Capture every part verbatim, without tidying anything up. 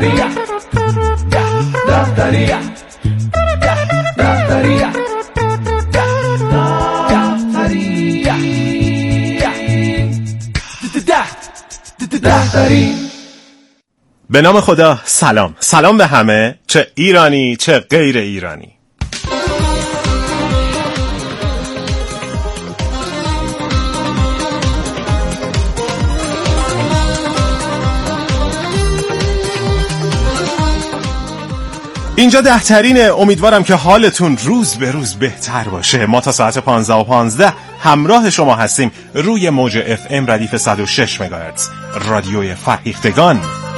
دفتریا دفتریا دفتریا دفتریا. به نام خدا. سلام سلام به همه، چه ایرانی چه غیر ایرانی. اینجا دهترینه. امیدوارم که حالتون روز به روز بهتر باشه. ما تا ساعت پانزده و پانزده همراه شما هستیم روی موج اف ام ردیف صد و شش مگاهرتز، رادیوی فرهیختگان.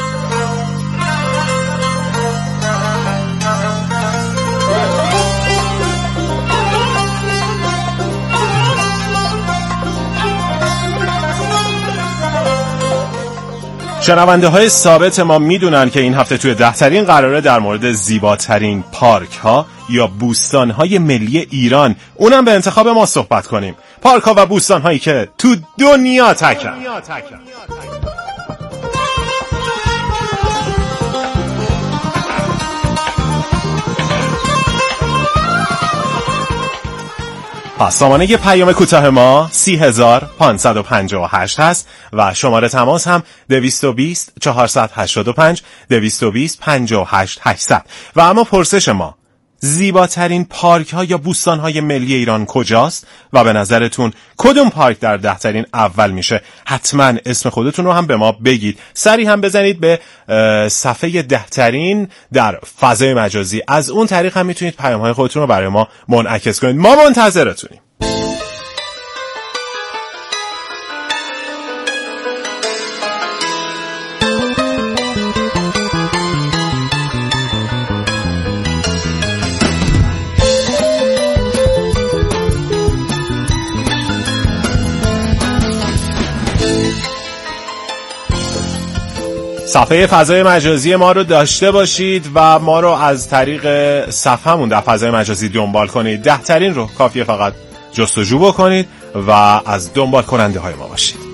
شنونده های ثابت ما میدونن که این هفته توی دهترین قراره در مورد زیباترین پارک ها یا بوستان های ملی ایران، اونم به انتخاب ما صحبت کنیم. پارک ها و بوستان هایی که تو دنیا تکن. پس سامانه یه پیام کوتاه ما سی هزار پانصد و پنجاه و هشت هست و شماره تماس هم دویست و بیست چهارصد و هشتاد و پنج دویست و بیست پنجاه و هشت هشتصد. و اما پرسش ما، زیباترین پارک ها یا بوستان های ملی ایران کجاست و به نظرتون کدوم پارک در دهترین اول میشه؟ حتما اسم خودتون رو هم به ما بگید. سری هم بزنید به صفحه دهترین در فضای مجازی. از اون طریق هم میتونید پیام های خودتون رو برای ما منعکس کنید. ما منتظرتونیم. صفحه فضای مجازی ما رو داشته باشید و ما رو از طریق صفحه‌مون در فضای مجازی دنبال کنید. دهترین رو کافیه فقط جستجو بکنید و از دنبال کننده های ما باشید.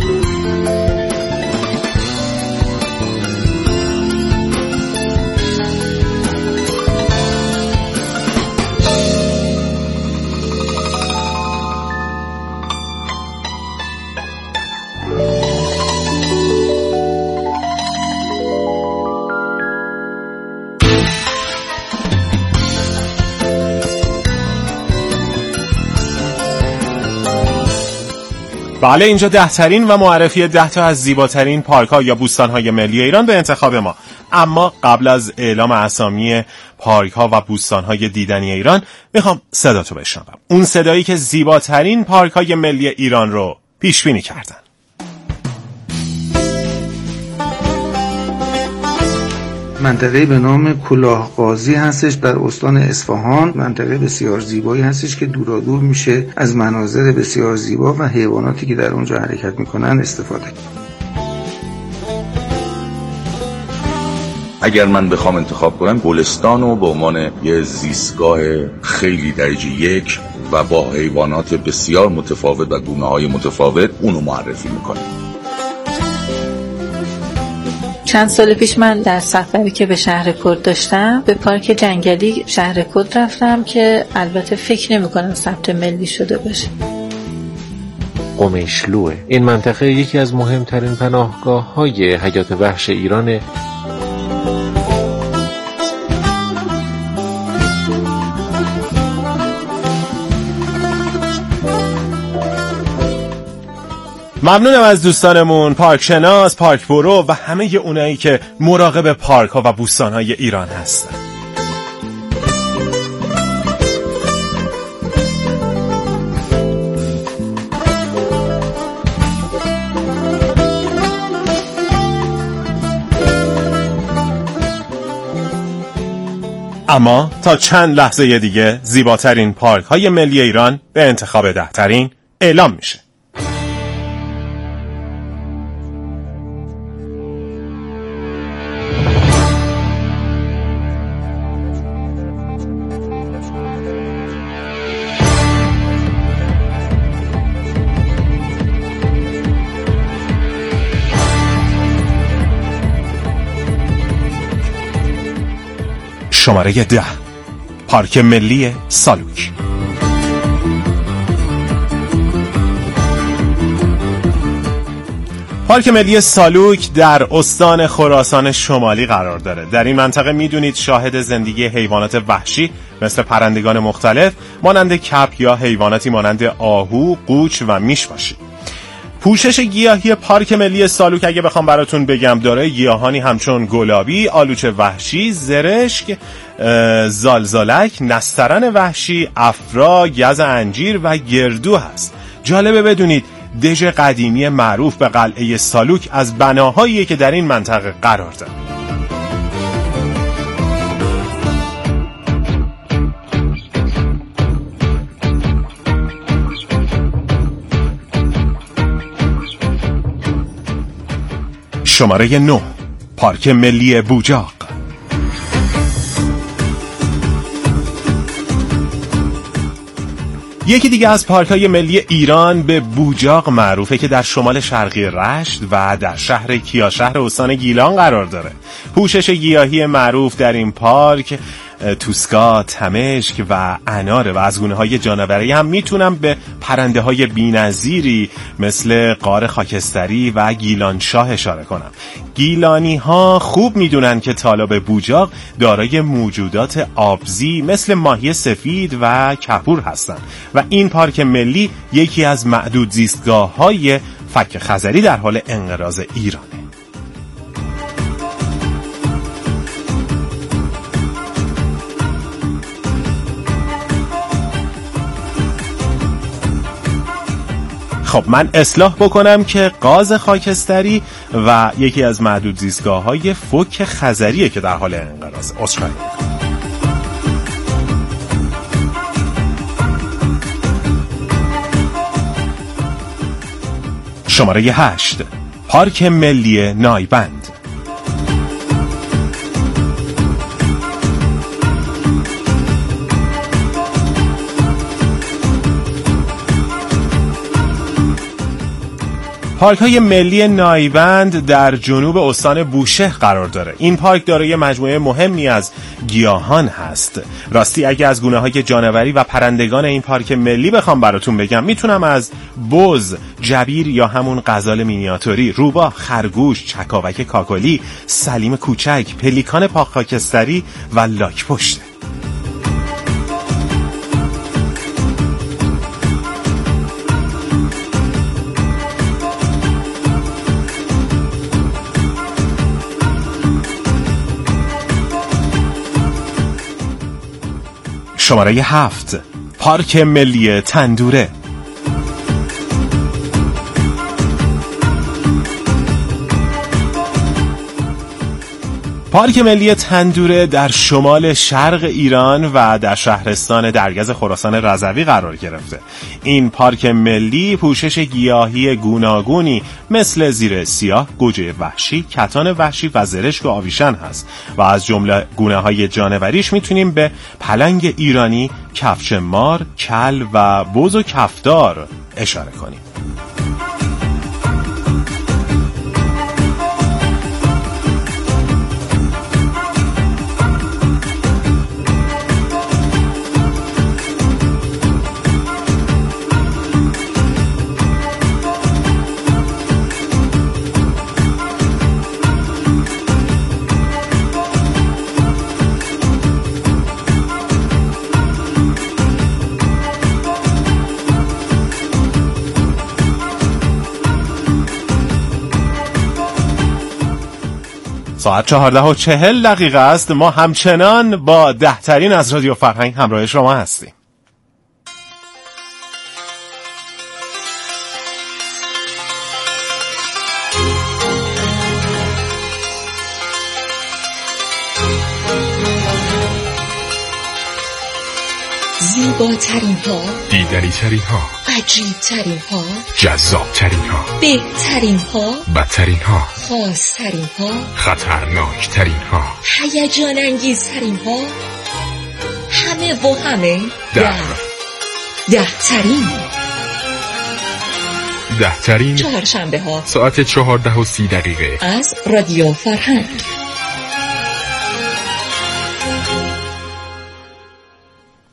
بله، اینجا دهترین و معرفی ده تا از زیباترین پارک ها یا بوستان های ملی ایران به انتخاب ما. اما قبل از اعلام اسامی پارک ها و بوستان های دیدنی ایران میخوام صدا تو بشنوم، اون صدایی که زیباترین پارک های ملی ایران رو پیش بینی کردن. منطقه به نام کلاهقاضی هستش در استان اصفهان. منطقه بسیار زیبایی هستش که دورادور میشه از مناظر بسیار زیبا و حیواناتی که در اونجا حرکت میکنن استفاده کنه. اگر من بخوام انتخاب کنم، گلستان رو به عنوان یه زیستگاه خیلی درجه یک و با حیوانات بسیار متفاوت و گونه‌های متفاوت اونو معرفی میکنم. چند سال پیش من در سفری که به شهر کرد داشتم به پارک جنگلی شهر کرد رفتم که البته فکر نمی کنم ثبت ملی شده باشه. قمیشلوه. این منطقه یکی از مهمترین پناهگاه های حیات وحش ایرانه. ممنونم از دوستانمون پارک شناس، پارک برو و همه اونایی که مراقب پارک ها و بوستان های ایران هستن. اما تا چند لحظه دیگه زیباترین پارک های ملی ایران به انتخاب دهترین اعلام میشه. شماره ده، پارک ملی سالوک. پارک ملی سالوک در استان خراسان شمالی قرار داره. در این منطقه میدونید شاهد زندگی حیوانات وحشی مثل پرندگان مختلف مانند کپ یا حیواناتی مانند آهو، قوچ و میش باشید. پوشش گیاهی پارک ملی سالوک اگه بخوام براتون بگم داره گیاهانی همچون گلابی، آلوچ وحشی، زرشک، زالزالک، نسترن وحشی، افرا، گز انجیر و گردو هست. جالبه بدونید دژ قدیمی معروف به قلعه سالوک از بناهایی که در این منطقه قرار داره. شماره نه، پارک ملی بوجاق. یکی دیگه از پارک‌های ملی ایران به بوجاق معروفه که در شمال شرقی رشت و در شهر کیاشهر استان گیلان قرار داره. پوشش گیاهی معروف در این پارک توسکا، تمشک و اناره و از گونه‌های جانوری هم میتونم به پرنده‌های بی‌نظیری مثل غار خاکستری و گیلانشاه اشاره کنم. گیلانی‌ها خوب میدونن که تالاب بوجاق دارای موجودات آبزی مثل ماهی سفید و کپور هستن و این پارک ملی یکی از معدود زیستگاه‌های فک خزری در حال انقراض ایرانه. خب من اصلاح بکنم که غاز خاکستری و یکی از معدود زیستگاه‌های فوک خزریه که در حال انقراض. عذرخواهی می‌کنم. شماره هشت، پارک ملی نایبند. پارک های ملی نایبند در جنوب استان بوشهر قرار داره. این پارک دارای مجموعه مهمی از گیاهان هست. راستی اگه از گونه های جانوری و پرندگان این پارک ملی بخوام براتون بگم میتونم از بز، جبیر یا همون غزال مینیاتوری، روباه، خرگوش، چکاوک کاکلی، سلیم کوچک، پلیکان پاک خاکستری و لاک پشته. شماره هفت، پارک ملی تندوره. پارک ملی تندوره در شمال شرق ایران و در شهرستان درگز خراسان رضوی قرار گرفته. این پارک ملی پوشش گیاهی گوناگونی مثل زیر سیاه، گوجه وحشی، کتان وحشی و زرشک و آویشن هست و از جمله گونه‌های جانوریش میتونیم به پلنگ ایرانی، کفش مار، کل و بز و کفدار اشاره کنیم. ساعت چهارده و چهل دقیقه است. ما همچنان با ده ترین از رادیو فرهنگ همراه شما هستیم. زیباترین ها، دیدنی ترین ها، عجیب ترین ها، جذاب ترین ها، بهترین ها، بدترین ها، خاص ترین ها، خطرناک ترین ها، هیجان انگیز ترین ها، همه و همه در ده ترین ده ترین چهارشنبه ها ساعت چهارده و سی دقیقه از رادیو فرهنگ.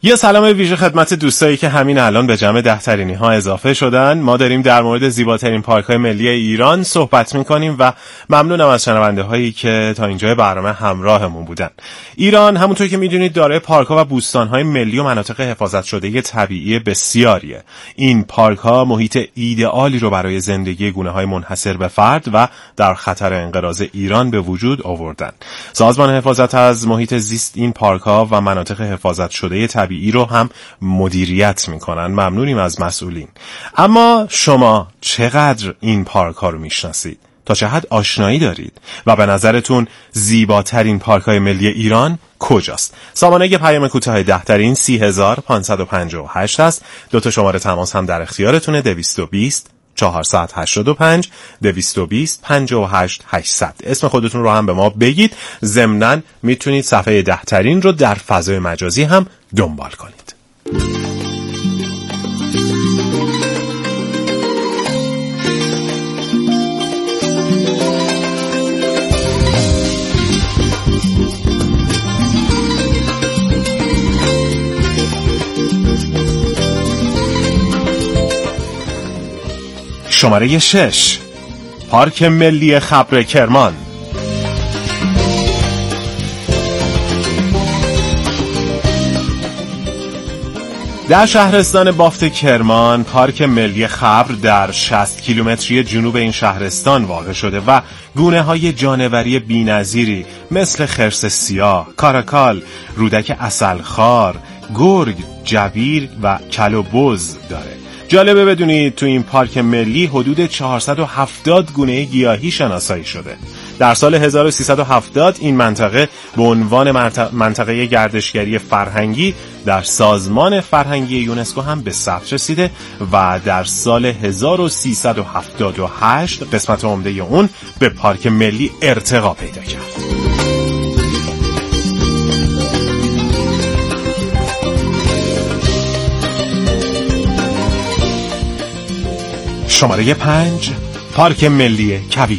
یه سلام ویژه خدمت دوستایی که همین الان به جمع دهترینی ها اضافه شدن. ما داریم در مورد زیباترین پارک های ملی ایران صحبت میکنیم و ممنونم از شنونده هایی که تا اینجای برنامه همراهمون بودن. ایران همونطور که میدونید دارای پارک ها و بوستان های ملی و مناطق حفاظت شده طبیعی بسیاریه. این پارک ها محیط ایدئالی رو برای زندگی گونه های منحصر به فرد و در خطر انقراض ایران به وجود آوردن. سازمان حفاظت از محیط زیست این پارک ها و مناطق حفاظت شده طبیعی ای رو هم مدیریت میکنن. ممنونیم از مسئولین. اما شما چقدر این پارک ها رو میشناسید؟ تا چه حد آشنایی دارید؟ و به نظرتون زیباترین پارک های ملی ایران کجاست؟ سامانه پیام کوتاه دهترین سی هزار پانصد و پنجاه و هشت است. دو تا شماره تماس هم در اختیارتونه: دویست و بیست چهارصد و هشتاد و پنج دویست و بیست پنجاه و هشت هشتصد. اسم خودتون رو هم به ما بگید. ضمناً میتونید صفحه دهترین رو در فضای مجازی هم دنبال کنید. شماره شش، پارک ملی خبر کرمان. در شهرستان بافت کرمان پارک ملی خبر در شصت کیلومتری جنوب این شهرستان واقع شده و گونه های جانوری بی‌نظیری مثل خرس سیاه، کاراکال، رودک عسلخوار، گرگ، جبیر و کل و بز داره. جالبه بدونید تو این پارک ملی حدود چهارصد و هفتاد گونه گیاهی شناسایی شده. در سال هزار و سیصد و هفتاد این منطقه به عنوان منطقه گردشگری فرهنگی در سازمان فرهنگی یونسکو هم به ثبت رسیده و در سال هزار و سیصد و هفتاد و هشت قسمت عمده اون به پارک ملی ارتقا پیدا کرد. شماره پنج، پارک ملی کویر.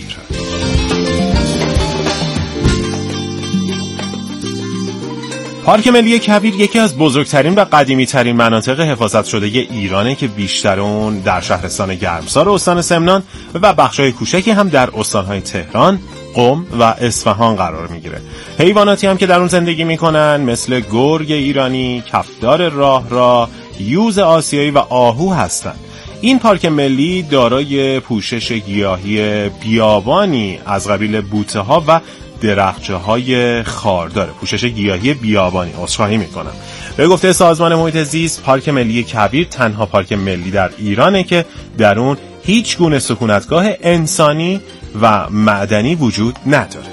پارک ملی کویر یکی از بزرگترین و قدیمی ترین مناطق حفاظت شده ایرانه که بیشتر اون در شهرستان گرمسار استان سمنان و بخشای کوچکی هم در استانهای تهران، قم و اصفهان قرار میگیره. حیواناتی هم که در اون زندگی میکنن مثل گرگ ایرانی، کفتار راه را، یوز آسیایی و آهو هستن. این پارک ملی دارای پوشش گیاهی بیابانی از قبیل بوته ها و درخچه های خار داره. پوشش گیاهی بیابانی عذرخواهی میکنم. به گفته سازمان محیط زیست پارک ملی کویر تنها پارک ملی در ایرانه که در اون هیچ گونه سکونتگاه انسانی و معدنی وجود نداره.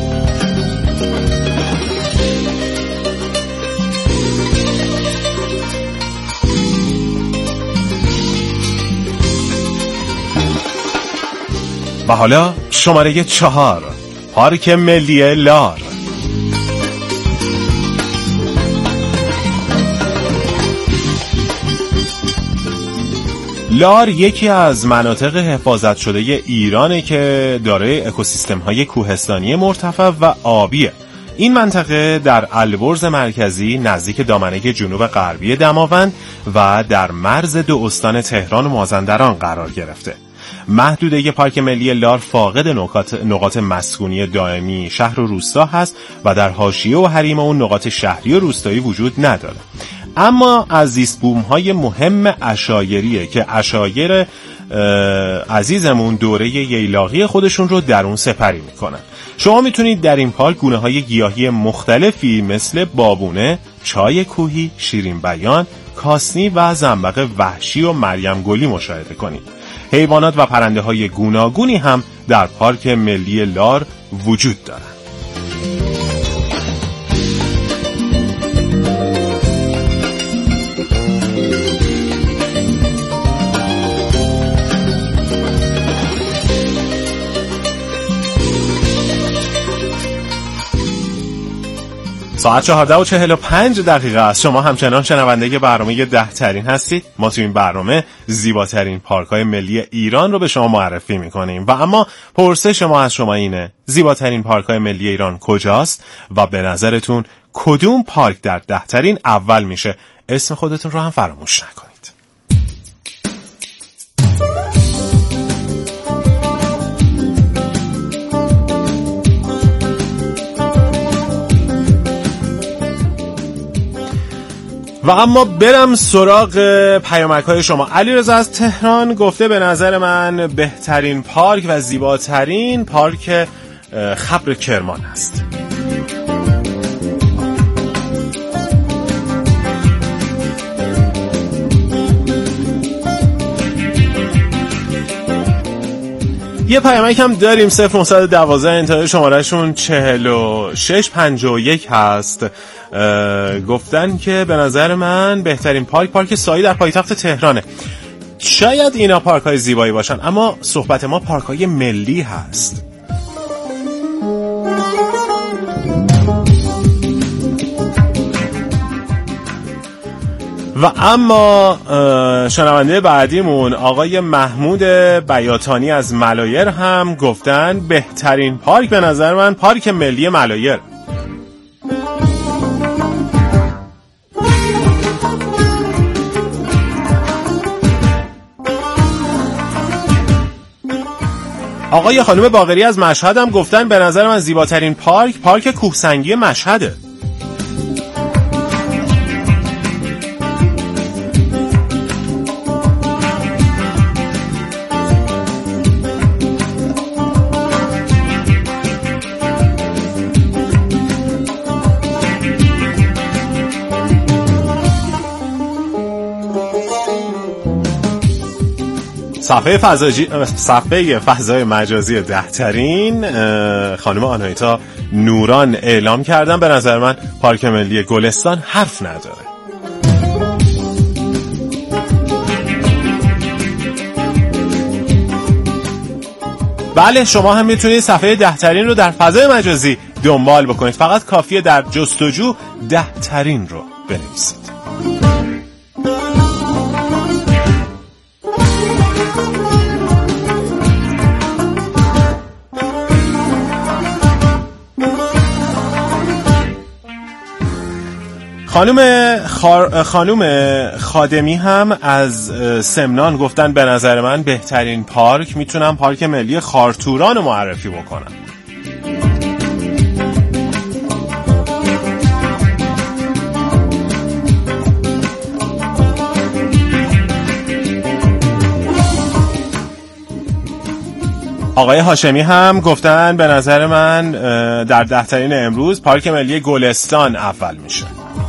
و حالا شماره چهار، پارک ملی لار. لار یکی از مناطق حفاظت شده ایرانه که دارای اکوسیستم های کوهستانی مرتفع و آبیه. این منطقه در البرز مرکزی نزدیک دامنه جنوب غربی دماوند و در مرز دو استان تهران و مازندران قرار گرفته. محدوده پارک ملی لار فاقد نقاط, نقاط مسکونی دائمی شهر و روستا هست و در حاشیه و حریم اون نقاط شهری و روستایی وجود نداره. اما از زیست بوم‌های مهم عشایریه که عشایر عزیزمون دوره ییلاقی خودشون رو در اون سپری میکنن. شما میتونید در این پارک گونه‌های گیاهی مختلفی مثل بابونه، چای کوهی، شیرین بیان، کاسنی و زنبق وحشی و مریم گلی مشاهده کنید. حیوانات و پرنده های گوناگونی هم در پارک ملی لار وجود دارند. ساعت چهارده و چهل و پنج دقیقه است. شما همچنان شنونده برنامه ده ترین هستید. ما تو این برنامه زیباترین پارک‌های ملی ایران رو به شما معرفی می‌کنیم و اما پرسش ما از شما اینه: زیباترین پارک‌های ملی ایران کجاست و به نظرتون کدوم پارک در ده ترین اول میشه؟ اسم خودتون رو هم فراموش نکنید. و اما برم سراغ پیامک‌های شما. علیرضا از تهران گفته به نظر من بهترین پارک و زیباترین پارک خبر کرمان است. یه پیامک هم داریم صفر نهصد و دوازده انتهای شمارهشون چهل و شش پنجاه و یک هست. گفتن که به نظر من بهترین پارک پارک سایی در پایتخت تهرانه. شاید اینا پارک های زیبایی باشن اما صحبت ما پارک های ملی هست. و اما شنونده بعدیمون آقای محمود بیاتانی از ملایر هم گفتن بهترین پارک به نظر من پارک ملی ملایر. آقای خانم باقری از مشهد هم گفتن به نظر من زیباترین پارک پارک کوهسنگی مشهده. صفحه فضایی صفحه فضای مجازی دهترین خانم آنایتا نوران اعلام کردن به نظر من پارک ملی گلستان حرف نداره. بله شما هم میتونید صفحه دهترین رو در فضای مجازی دنبال بکنید، فقط کافیه در جستجو دهترین رو بنویسید. خانم خار... خانم خادمی هم از سمنان گفتن به نظر من بهترین پارک میتونم پارک ملی خارتوران رو معرفی بکنم. آقای هاشمی هم گفتن به نظر من در دهترین امروز پارک ملی گلستان اول میشه.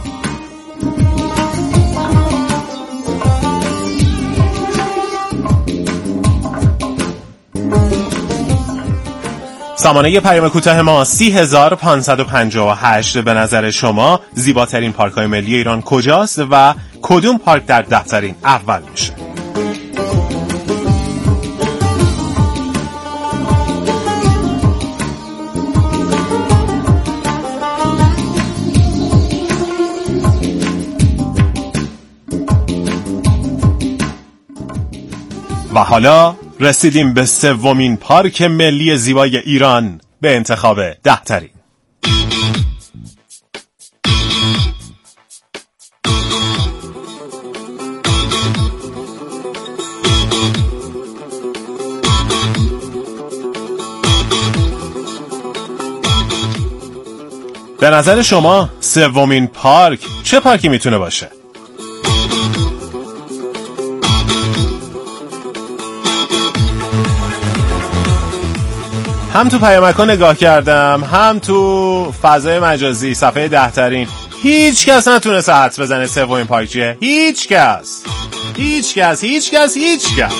سامانه پیام کوتاه ما سی هزار پانصد و پنجاه و هشت. به نظر شما زیباترین پارک‌های ملی ایران کجاست و کدوم پارک در دهترین اول میشه؟ و حالا رسیدیم به سومین پارک ملی زیبای ایران به انتخاب دهترین. به نظر شما سومین پارک چه پارکی میتونه باشه؟ هم تو پیامک‌ها نگاه کردم هم تو فضای مجازی صفحه دهترین، هیچ کس نتونست حدس بزنه سومین پارک چیه. هیچ کس هیچ کس هیچ کس هیچ کس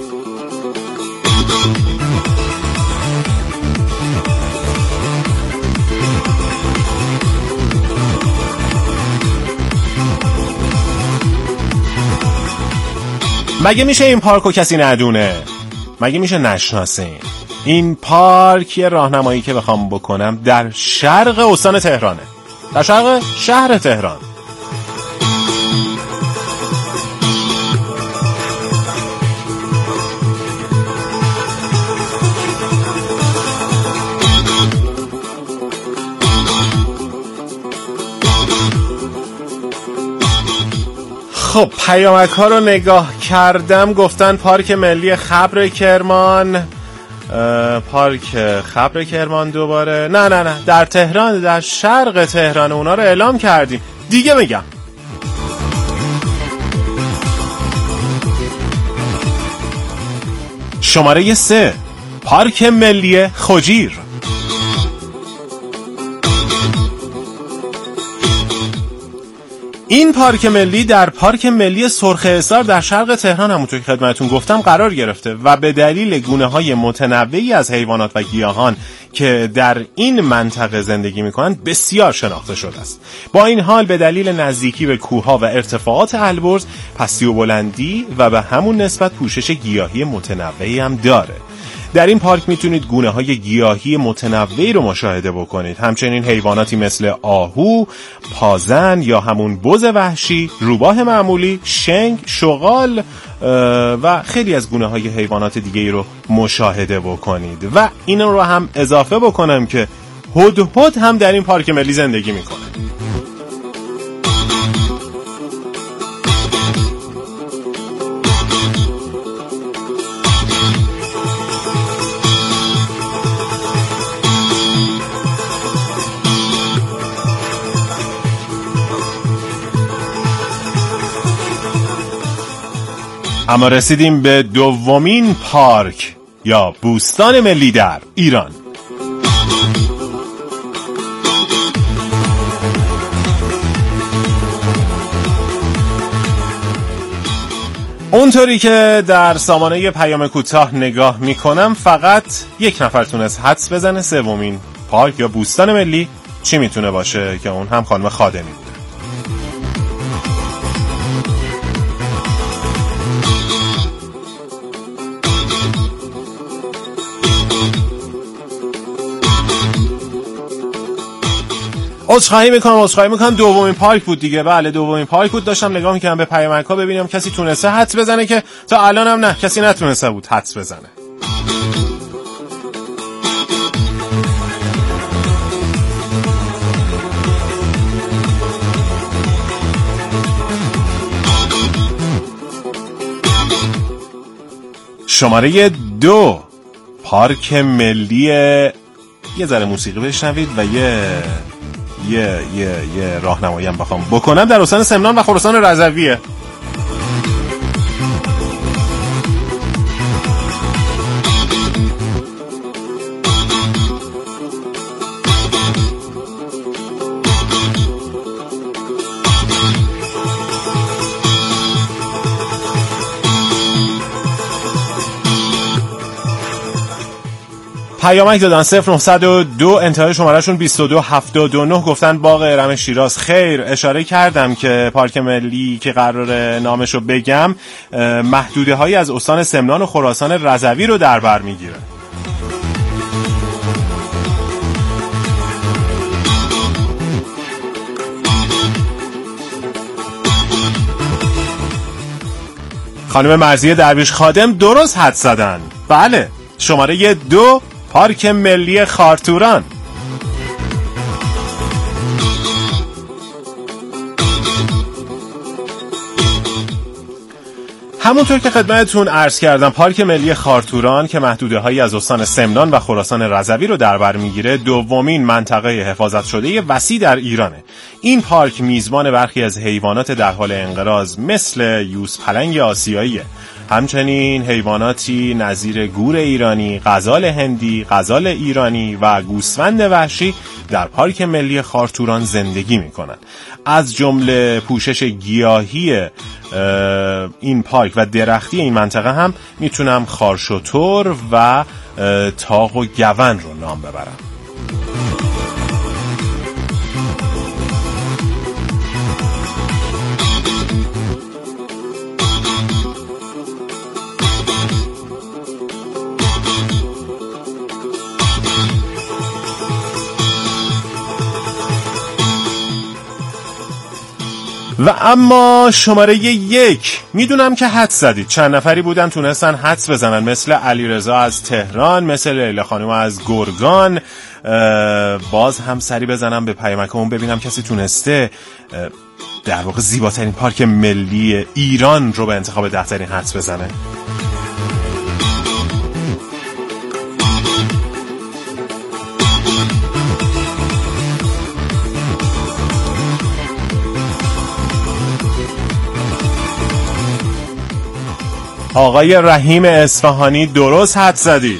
مگه میشه این پارکو کسی ندونه؟ مگه میشه نشناسین؟ این پارک یه راهنمایی که بخوام بکنم در شرق استان تهرانه، در شرق شهر تهران. خب پیامک ها رو نگاه کردم، گفتن پارک ملی خبر کرمان، پارک خبر کرمان دوباره، نه نه نه در تهران، در شرق تهران، اونا رو اعلام کردیم دیگه. میگم شماره سه پارک ملی خجیر. این پارک ملی در پارک ملی سرخ-حصار در شرق تهران همونطور که خدمتتون گفتم قرار گرفته و به دلیل گونه‌های متنوعی از حیوانات و گیاهان که در این منطقه زندگی می‌کنند بسیار شناخته شده است. با این حال به دلیل نزدیکی به کوه‌ها و ارتفاعات البرز، پستی و بلندی و به همون نسبت پوشش گیاهی متنوعی هم داره. در این پارک میتونید گونه‌های گیاهی متنوعی رو مشاهده بکنید. همچنین حیواناتی مثل آهو، پازن یا همون بز وحشی، روباه معمولی، شنگ، شغال و خیلی از گونه‌های حیوانات دیگه‌ای رو مشاهده بکنید. و این رو هم اضافه بکنم که هدهد هم در این پارک ملی زندگی میکنه. اما رسیدیم به دومین پارک یا بوستان ملی در ایران. اونطوری که در سامانه پیام کوتاه نگاه میکنم فقط یک نفر تونست حدس بزنه سومین پارک یا بوستان ملی چی میتونه باشه، که اون هم خانم خادمی بود. عذرخواهی میکنم عذرخواهی میکنم دومین پارک بود دیگه. بله دومین پارک بود. داشتم نگاه میکنم به پیامک ها ببینم کسی تونسته حدس بزنه، که تا الان هم نه کسی نتونسته بود حدس بزنه. شماره دو پارک ملی، یه ذره موسیقی بشنوید و یه یه یه یه راهنمایی هم بخوام بکنم، در استان سمنان و خراسان رضویه. پیامک دادن صفر نهصد و دو انتهای شمارهشون بیست و دو هفتاد و نه، گفتن باغ ارم شیراز. خیر، اشاره کردم که پارک ملی که قرار نامشو بگم محدوده هایی از استان سمنان و خراسان رضوی رو در بر میگیره. خانم مرضیه درویش خادم درست حدس زدن. بله، شماره دو پارک ملی خارتوران. همونطور که خدمتتون عرض کردم پارک ملی خارتوران که محدوده هایی از استان سمنان و خراسان رضوی رو در بر میگیره دومین منطقه حفاظت شده وسیع در ایرانه. این پارک میزبان برخی از حیوانات در حال انقراض مثل یوز پلنگ آسیاییه. همچنین حیواناتی نظیر گور ایرانی، غزال هندی، غزال ایرانی و گوسفند وحشی در پارک ملی خارتوران زندگی میکنن. از جمله پوشش گیاهی این پارک و درختی این منطقه هم میتونم خارشتر و تاق و گون رو نام ببرم. و اما شماره یک، میدونم که حدس زدید، چند نفری بودن تونستن حدس بزنن، مثل علیرضا از تهران، مثل لیلا خانم از گرگان باز هم سری بزنم به پیامکمون ببینم کسی تونسته در واقع زیباترین پارک ملی ایران رو به انتخاب دهترین حدس بزنه. آقای رحیم اصفهانی درست حدس زدید.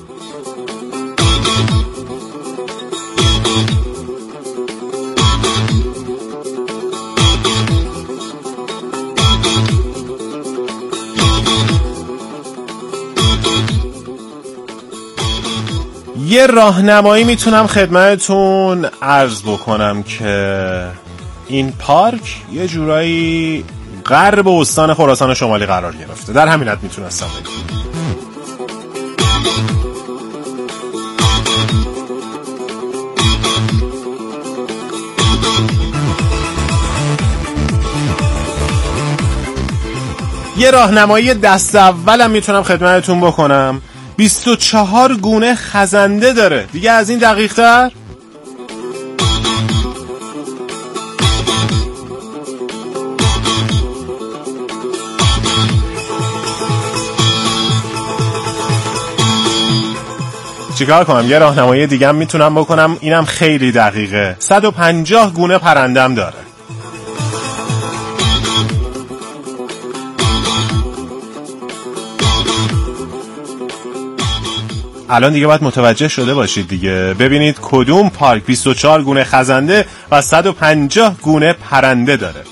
یه راهنمایی میتونم خدمتتون عرض بکنم که این پارک یه جورایی غرب استان خراسان شمالی قرار گرفته. در همین حد میتونستم بگم. یه راهنمایی دست اولم میتونم خدمتتون بکنم. بیست و چهار گونه خزنده داره. دیگه از این دقیق تر؟ چیکار کنم؟ یه راهنمایی دیگه هم میتونم بکنم، اینم خیلی دقیقه. صد و پنجاه گونه پرندم داره. الان دیگه باید متوجه شده باشید دیگه. ببینید کدوم پارک بیست و چهار گونه خزنده و صد و پنجاه گونه پرنده داره.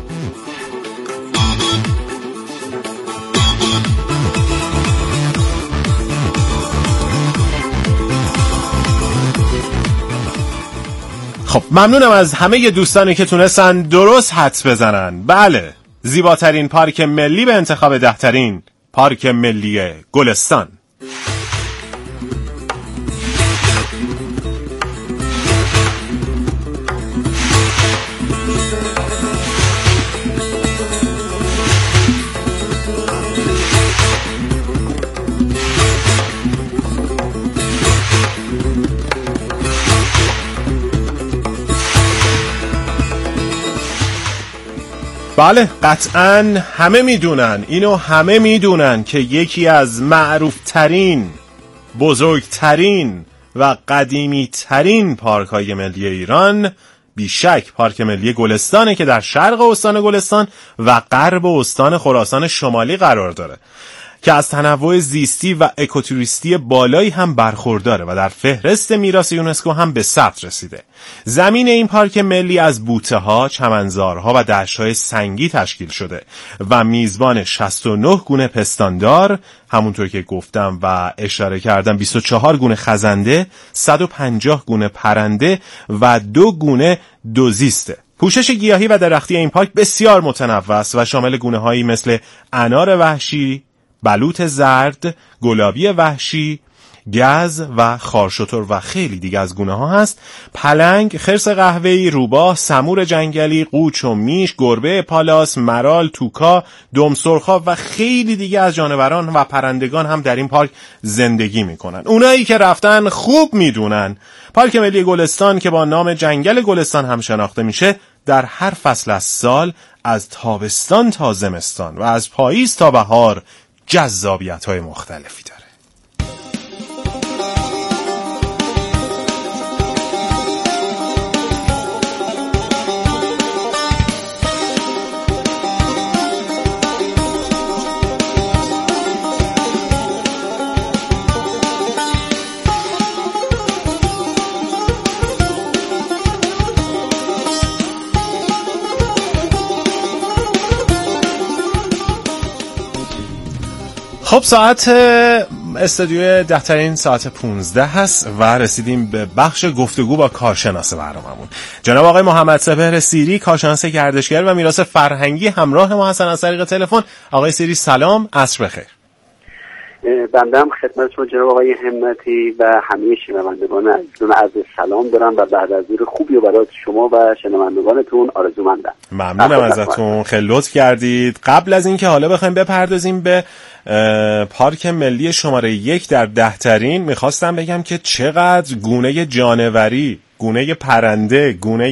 خب ممنونم از همه دوستانی که تونستن درست حدس بزنن. بله، زیباترین پارک ملی به انتخاب دهترین پارک ملی گلستان. بله، قطعاً همه میدونن، اینو همه میدونن که یکی از معروفترین، بزرگترین و قدیمی ترین پارک های ملی ایران بیشک پارک ملی گلستانه که در شرق استان گلستان و غرب استان خراسان شمالی قرار داره که از تنوع زیستی و اکوتوریستی بالایی هم برخورداره و در فهرست میراث یونسکو هم به ثبت رسیده. زمین این پارک ملی از بوته‌ها، چمنزارها و دشت‌های سنگی تشکیل شده و میزبان شصت و نه گونه پستاندار، همونطور که گفتم و اشاره کردم، بیست و چهار گونه خزنده، صد و پنجاه گونه پرنده و دو گونه دوزیسته. پوشش گیاهی و درختی این پارک بسیار متنوع است و شامل گونه‌هایی مثل انار وحشی، بلوط زرد، گلابی وحشی، گز و خارشتر و خیلی دیگه از گونه ها هست. پلنگ، خرس قهوه‌ای، روباه، سمور جنگلی، قوچ و میش، گربه پالاس، مرال، توکا، دمسرخا و خیلی دیگه از جانوران و پرندگان هم در این پارک زندگی میکنن. اونایی که رفتن خوب میدونن پارک ملی گلستان که با نام جنگل گلستان هم شناخته میشه، در هر فصل از سال از تابستان تا زمستان و از پاییز تا بهار جذابیت‌های مختلفی داره. خب ساعت استودیو دهترین ساعت پونزده هست و رسیدیم به بخش گفتگو با کارشناس برنامه‌مون. جناب آقای محمد سپهر سیری، کارشناس گردشگر و میراث فرهنگی، همراه ما هستن از طریق تلفن. آقای سیری سلام، عصر بخیر. بنده هم خدمتتون جناب آقای همتی و همه شنوندگان عزیزتون عرض سلام دارم و بعد از ظهر خوبی رو برای شما و شنوندگانتون آرزومندم. ممنونم ازتون، خیلی لطف کردید. قبل از اینکه حالا بخوایم بپردازیم به پارک ملی شماره یک در دهترین، میخواستم بگم که چقدر گونه جانوری، گونه پرنده، گونه